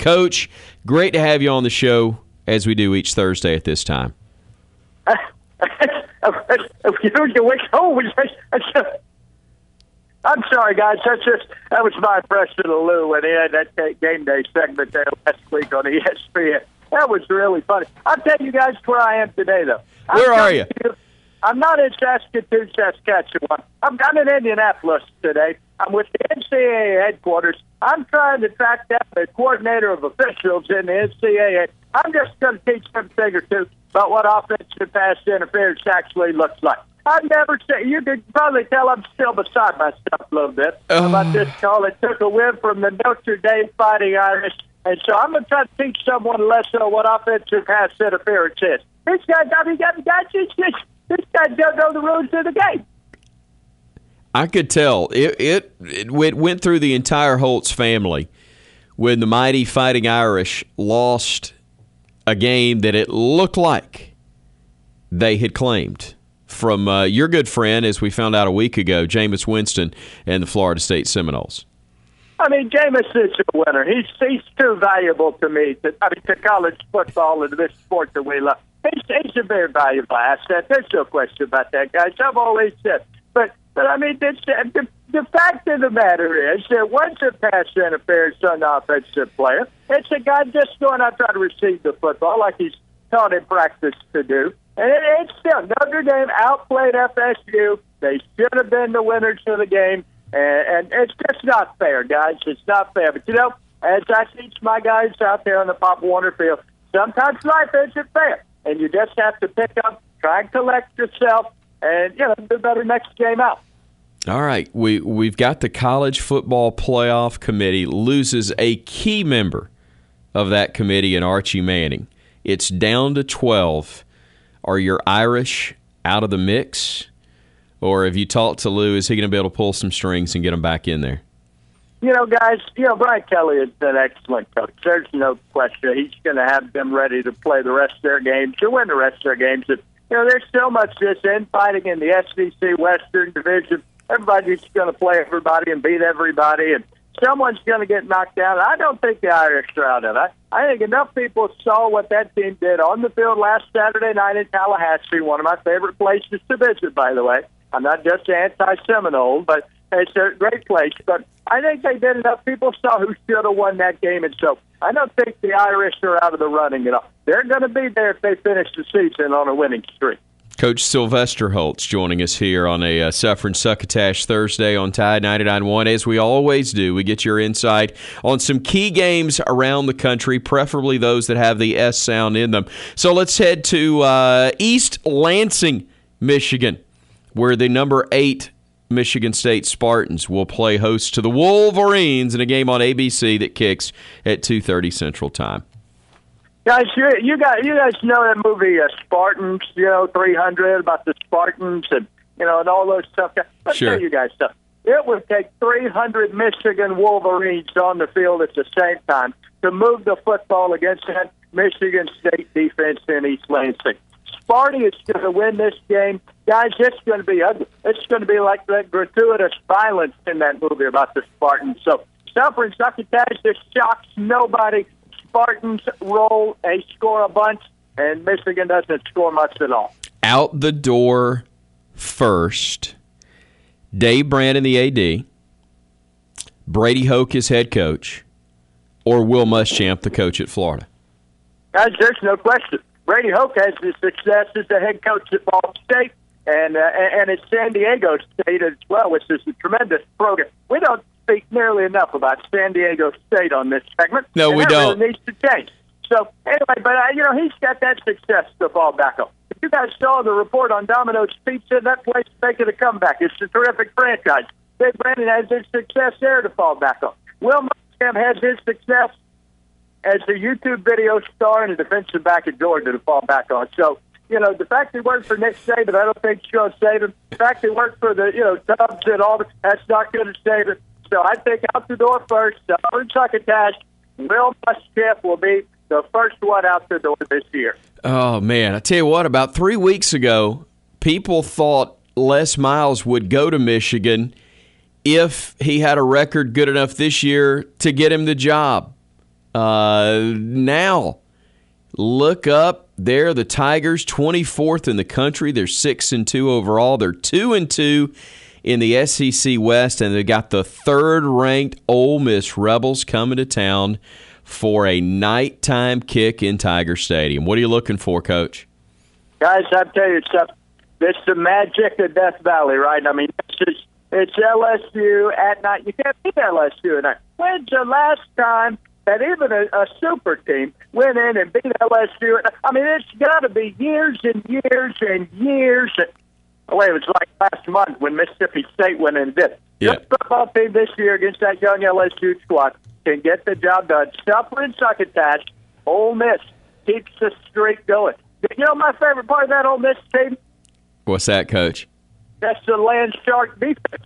Coach, great to have you on the show as we do each Thursday at this time. I'm sorry, guys. That was my impression of Lou when he had that game day segment there last week on ESPN. That was really funny. I'll tell you guys where I am today, though. Where are you? I'm not in Saskatoon, Saskatchewan. I'm in Indianapolis today. I'm with the NCAA headquarters. I'm trying to track down the coordinator of officials in the NCAA. I'm just going to teach them a thing or two about what offensive pass interference actually looks like. I've never seen. You could probably tell I'm still beside myself a little bit about this call. It took a win from the Notre Dame Fighting Irish, and so I'm going to try to teach someone a lesson on what offensive pass interference is. This guy don't know the rules of the game. I could tell. It went through the entire Holtz family when the mighty Fighting Irish lost a game that it looked like they had claimed from your good friend, as we found out a week ago, Jameis Winston and the Florida State Seminoles. I mean, Jameis is a winner. He's too valuable to me, to college football and this sport that we love. He's a very valuable asset. There's no question about that, guys. I've always said. But I mean, the fact of the matter is that once a pass interference on the offensive player, it's a guy just going out trying to receive the football like he's taught in practice to do. And it's still Notre Dame outplayed FSU. They should have been the winners of the game. And it's just not fair, guys. It's not fair. But, as I teach my guys out there on the Pop Warner field, sometimes life isn't fair. And you just have to pick up, try and collect yourself, and, do better next game out. All right. We've got the College Football Playoff Committee loses a key member of that committee in Archie Manning. It's down to 12. Are your Irish out of the mix? Or have you talked to Lou? Is he going to be able to pull some strings and get them back in there? Guys, Brian Kelly is an excellent coach. There's no question. He's going to have them ready to play the rest of their games, to win the rest of their games. And, there's so much this infighting in the SEC Western Division. Everybody's going to play everybody and beat everybody, and someone's going to get knocked down. I don't think the Irish are out of it. I think enough people saw what that team did on the field last Saturday night in Tallahassee, one of my favorite places to visit, by the way. I'm not just anti-Seminole, but it's a great place. But I think they did enough. People saw who should have won that game, and so I don't think the Irish are out of the running at all. They're going to be there if they finish the season on a winning streak. Coach Sylvester Holtz joining us here on a Suffering Succotash Thursday on Tide 99.1. As we always do, we get your insight on some key games around the country, preferably those that have the S sound in them. So let's head to East Lansing, Michigan, where the number 8 Michigan State Spartans will play host to the Wolverines in a game on ABC that kicks at 2:30 Central Time. Guys, you guys know that movie Spartans, 300, about the Spartans and, and all those stuff. Let's Sure. tell you guys something. It would take 300 Michigan Wolverines on the field at the same time to move the football against that Michigan State defense in East Lansing. Sparty is going to win this game. Guys, it's going to be ugly. It's going to be like that gratuitous violence in that movie about the Spartans. So, Suffering Succotash, this shocks nobody. Spartans roll, they score a bunch, and Michigan doesn't score much at all. Out the door first, Dave Brandon, the AD, Brady Hoke is head coach, or Will Muschamp, the coach at Florida? Guys, there's no question. Brady Hoke has the success as the head coach at Ball State and at San Diego State as well, which is a tremendous program. We don't speak nearly enough about San Diego State on this segment. No, we don't. Really needs to change. So, anyway, but, he's got that success to fall back on. If you guys saw the report on Domino's Pizza, that place is making a comeback. It's a terrific franchise. Dave Brandon has his success there to fall back on. Will Muschamp has his success as a YouTube video star and a defensive back at Georgia to fall back on. So, the fact he worked for Nick Saban, I don't think it's going to save him. The fact he worked for the, Tubbs and all, that's not going to save him. So I think out the door first, Suffering Succotash, Will Muschamp will be the first one out the door this year. Oh, man. I tell you what, about 3 weeks ago, people thought Les Miles would go to Michigan if he had a record good enough this year to get him the job. Now, look up there. The Tigers, 24th in the country. They're 6-2 overall. They're 2-2 in the SEC West, and they've got the third-ranked Ole Miss Rebels coming to town for a nighttime kick in Tiger Stadium. What are you looking for, Coach? Guys, I'll tell you something. It's the magic of Death Valley, right? I mean, it's LSU at night. You can't beat LSU at night. When's the last time that even a super team went in and beat LSU? I mean, it's got to be years and years and years. It was like last month when Mississippi State went in and did it. Yeah. The football team this year against that young LSU squad can get the job done. Suffering succotash, Ole Miss keeps the streak going. You know my favorite part of that Ole Miss team? What's that, Coach? That's the Land Shark defense.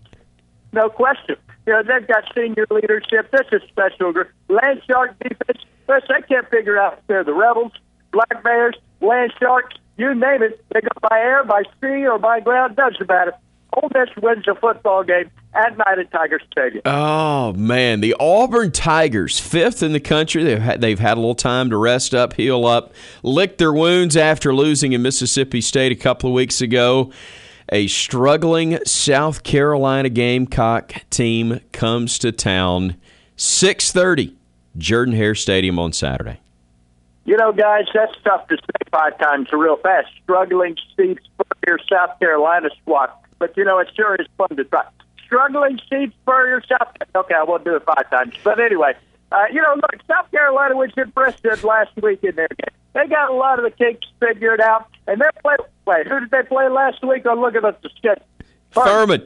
No question. You know, they've got senior leadership. That's a special group. Land Shark defense, they can't figure out if they're the Rebels, Black Bears, Land Sharks, you name it. They go by air, by sea, or by ground. Doesn't matter. Ole Miss wins a football game at night at Tiger Stadium. Oh, man. The Auburn Tigers, 5th in the country. They've had a little time to rest up, heal up, lick their wounds after losing in Mississippi State a couple of weeks ago. A struggling South Carolina Gamecock team comes to town. 6:30, Jordan-Hare Stadium on Saturday. You know, guys, that's tough to say 5 times real fast. Struggling Steve Spurrier, South Carolina squad. But, you know, it sure is fun to try. Struggling Steve Spurrier, South Carolina. Okay, I won't do it 5 times. But anyway, you know, look, South Carolina was impressive last week in their game. They got a lot of the kinks figured out. And they're playing. Who did they play last week? I'm looking at the schedule. Furman.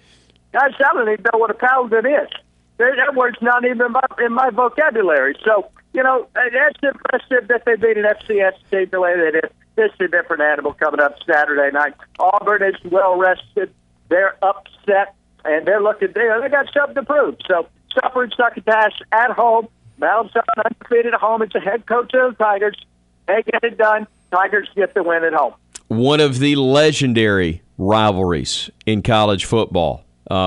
Guys, I don't even know what a paladin is. That word's not even in my vocabulary. So, you know, that's impressive that they beat an FCS team the way they did. This is a different animal coming up Saturday night. Auburn is well rested. They're upset, and they're looking there. They got something to prove. So, suffering succotash at home. Mount Zion undefeated at home. It's the head coach of the Tigers. They get it done. Tigers get the win at home. One of the legendary rivalries in college football.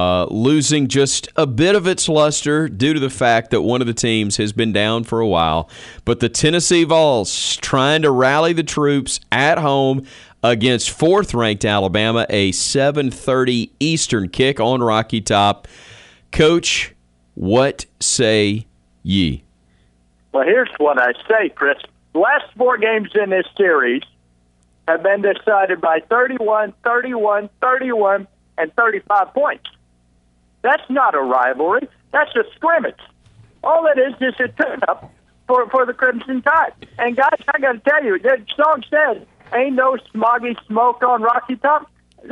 Losing just a bit of its luster due to the fact that one of the teams has been down for a while. But the Tennessee Vols trying to rally the troops at home against 4th-ranked Alabama, a 7:30 Eastern kick on Rocky Top. Coach, what say ye? Well, here's what I say, Chris. The last 4 games in this series have been decided by 31, 31, 31, and 35 points. That's not a rivalry. That's a scrimmage. All it is a tune-up for the Crimson Tide. And, guys, I got to tell you, the song says, ain't no smoggy smoke on Rocky Top.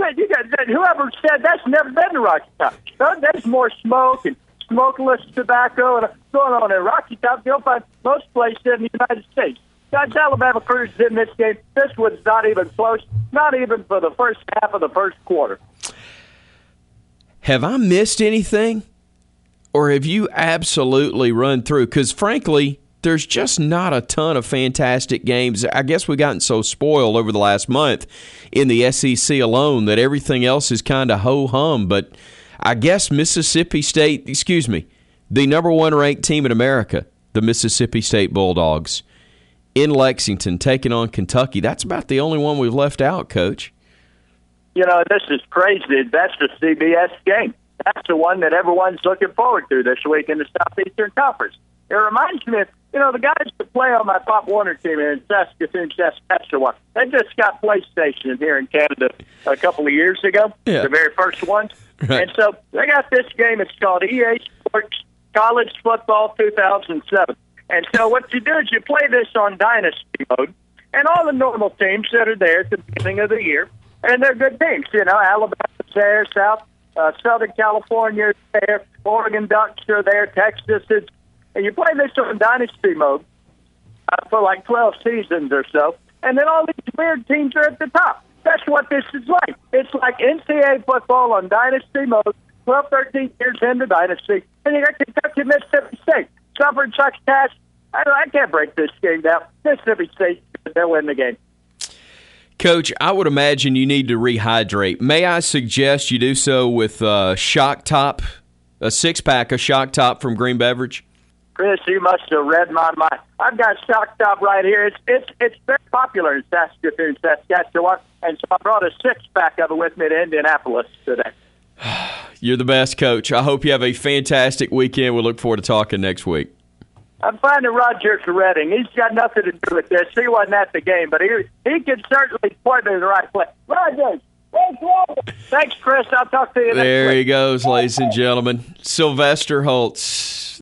Whoever said that's never been to Rocky Top. There's more smoke and smokeless tobacco and going on in Rocky Top. You'll find most places in the United States. Guys, Alabama cruised in this game. This was not even close, not even for the first half of the first quarter. Have I missed anything? Or have you absolutely run through? Because, frankly, there's just not a ton of fantastic games. I guess we've gotten so spoiled over the last month in the SEC alone that everything else is kind of ho-hum. But I guess Mississippi State, the number 1 ranked team in America, the Mississippi State Bulldogs, in Lexington taking on Kentucky. That's about the only one we've left out, Coach. You know, this is crazy. That's the CBS game. That's the one that everyone's looking forward to this week in the Southeastern Conference. It reminds me of, you know, the guys that play on my Pop Warner team in Saskatoon, Saskatchewan. They just got PlayStation here in Canada a couple of years ago, the very first ones. Right. And so they got this game. It's called EA Sports College Football 2007. And so what you do is you play this on Dynasty mode, and all the normal teams that are there at the beginning of the year, and they're good teams. You know, Alabama's there, Southern California is there, Oregon Ducks are there, Texas is. And you play this on Dynasty mode for like 12 seasons or so, and then all these weird teams are at the top. That's what this is like. It's like NCAA football on Dynasty mode, 12, 13 years into Dynasty, and you got Kentucky, Mississippi State. Suffering succotash. I can't break this game down. Mississippi State, they'll win the game. Coach, I would imagine you need to rehydrate. May I suggest you do so with Shock Top, a 6-pack of Shock Top from Green Beverage? Chris, you must have read my mind. I've got Stock Top right here. It's very popular in Saskatchewan, and so I brought a 6-pack of it with me to Indianapolis today. You're the best, Coach. I hope you have a fantastic weekend. We look forward to talking next week. I'm finding Roger Redding. He's got nothing to do with this. He wasn't at the game, but he can certainly point me in the right place. Roger! Thanks, Chris. I'll talk to you next week. There he goes, ladies and gentlemen. Sylvester Holtz.